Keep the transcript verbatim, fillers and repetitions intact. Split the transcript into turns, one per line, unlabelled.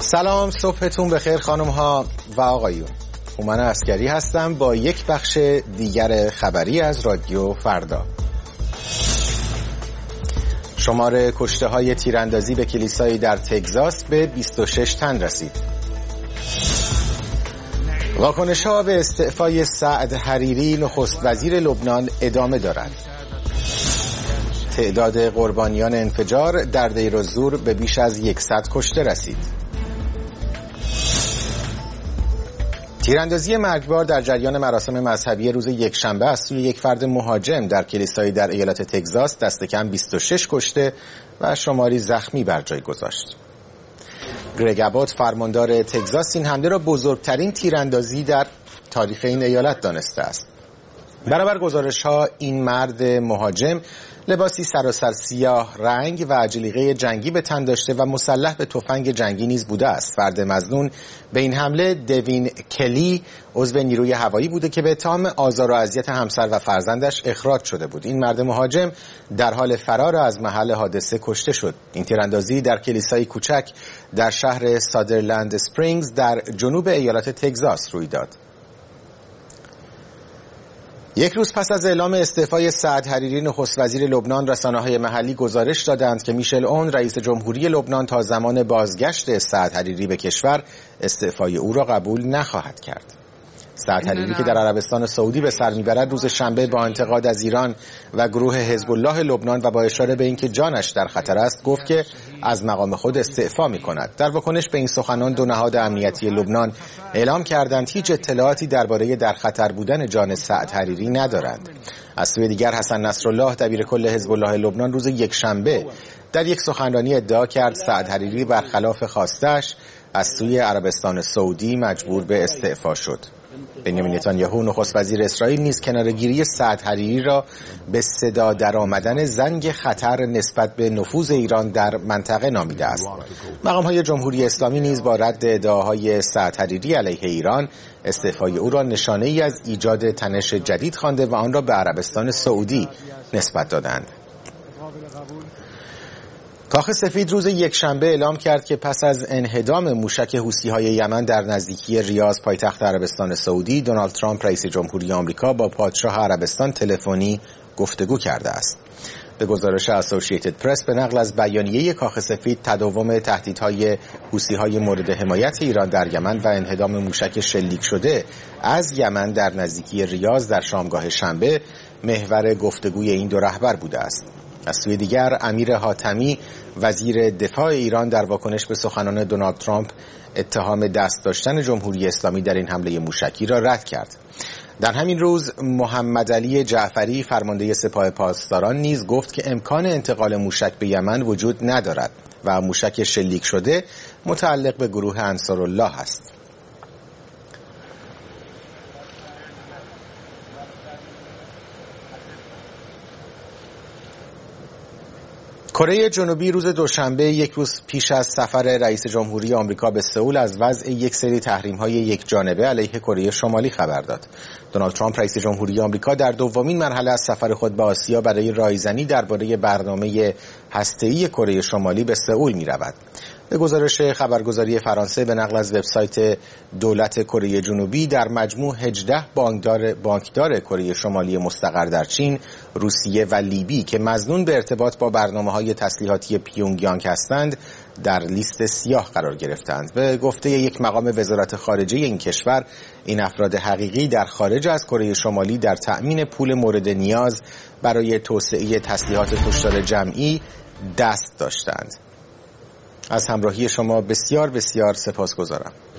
سلام، صبحتون بخیر خانم ها و آقایون. هومن عسکری هستم با یک بخش دیگر خبری از رادیو فردا. شمار کشته های تیراندازی به کلیسایی در تگزاس به بیست و شش تن رسید. واکنش ها به استعفای سعد حریری نخست وزیر لبنان ادامه دارد. تعداد قربانیان انفجار در دیر الزور به بیش از صد کشته رسید. تیراندازی مرگبار در جریان مراسم مذهبی روز یکشنبه از سوی یک فرد مهاجم در کلیسایی در ایالت تگزاس دست کم بیست و شش کشته و شماری زخمی بر جای گذاشت. گرگ ابات فرماندار تگزاس این حمله را بزرگترین تیراندازی در تاریخ این ایالت دانسته است. برابر گزارش‌ها این مرد مهاجم لباسی سراسر سیاه رنگ و جلیقه جنگی به تن داشته و مسلح به تفنگ جنگی نیز بوده است. فرد مظنون به این حمله دوین کلی عضو نیروی هوایی بوده که به اتهام آزار و اذیت همسر و فرزندش اخراج شده بود. این مرد مهاجم در حال فرار از محل حادثه کشته شد. این تیراندازی در کلیسای کوچک در شهر سادرلند اسپرینگز در جنوب ایالت تگزاس روی داد. یک روز پس از اعلام استعفای سعد حریری نخست وزیر لبنان، رسانه‌های محلی گزارش دادند که میشل اون رئیس جمهوری لبنان تا زمان بازگشت سعد حریری به کشور استعفای او را قبول نخواهد کرد. سعد حریری که در عربستان سعودی به سر میبرد روز شنبه با انتقاد از ایران و گروه حزب الله لبنان و با اشاره به اینکه جانش در خطر است گفت که از مقام خود استعفا می‌کند. در واکنش به این سخنان دو نهاد امنیتی لبنان اعلام کردند هیچ اطلاعاتی درباره در خطر بودن جان سعد حریری ندارند. از سوی دیگر حسن نصرالله دبیرکل حزب الله لبنان روز یکشنبه در یک سخنرانی ادعا کرد سعد حریری برخلاف خواستش از سوی عربستان سعودی مجبور به استعفا شد. بنیامین نتانیاهو نخست وزیر اسرائیل نیز کناره‌گیری سعد حریری را به صدا درآمدن زنگ خطر نسبت به نفوذ ایران در منطقه نامیده است. مقام‌های جمهوری اسلامی نیز با رد ادعاهای سعد حریری علیه ایران استعفای او را نشانه‌ای از ایجاد تنش جدید خوانده و آن را به عربستان سعودی نسبت دادند. کاخ سفید روز یکشنبه اعلام کرد که پس از انهدام موشک حوثی‌های یمن در نزدیکی ریاض پایتخت عربستان سعودی، دونالد ترامپ رئیس جمهوری آمریکا با پادشاه عربستان تلفنی گفتگو کرده است. به گزارش اسوسییتد پرس به نقل از بیانیه کاخ سفید، تداوم تهدیدهای حوثی‌های مورد حمایت ایران در یمن و انهدام موشک شلیک شده از یمن در نزدیکی ریاض در شامگاه شنبه محور گفتگوی این دو رهبر بوده است. از سوی دیگر امیر حاتمی وزیر دفاع ایران در واکنش به سخنان دونالد ترامپ اتهام دست داشتن جمهوری اسلامی در این حمله موشکی را رد کرد. در همین روز محمد علی جعفری فرمانده سپاه پاسداران نیز گفت که امکان انتقال موشک به یمن وجود ندارد و موشک شلیک شده متعلق به گروه انصارالله است. کره جنوبی روز دوشنبه یک روز پیش از سفر رئیس جمهوری آمریکا به سئول از وضع یک سری تحریم‌های یک جانبه علیه کره شمالی خبر داد. دونالد ترامپ رئیس جمهوری آمریکا در دومین مرحله از سفر خود به آسیا برای رایزنی درباره برنامه هسته‌ای کره شمالی به سئول می‌رود. به گزارش خبرگزاری فرانسه به نقل از وبسایت دولت کره جنوبی، در مجموع هجده بانکدار بانکدار کره شمالی مستقر در چین، روسیه و لیبی که مظنون به ارتباط با برنامه‌های تسلیحاتی پیونگیانگ هستند در لیست سیاه قرار گرفتند. به گفته یک مقام وزارت خارجه این کشور، این افراد حقیقی در خارج از کره شمالی در تأمین پول مورد نیاز برای توسعه تسلیحات کشتار جمعی دست داشتند. از همراهی شما بسیار بسیار سپاسگزارم.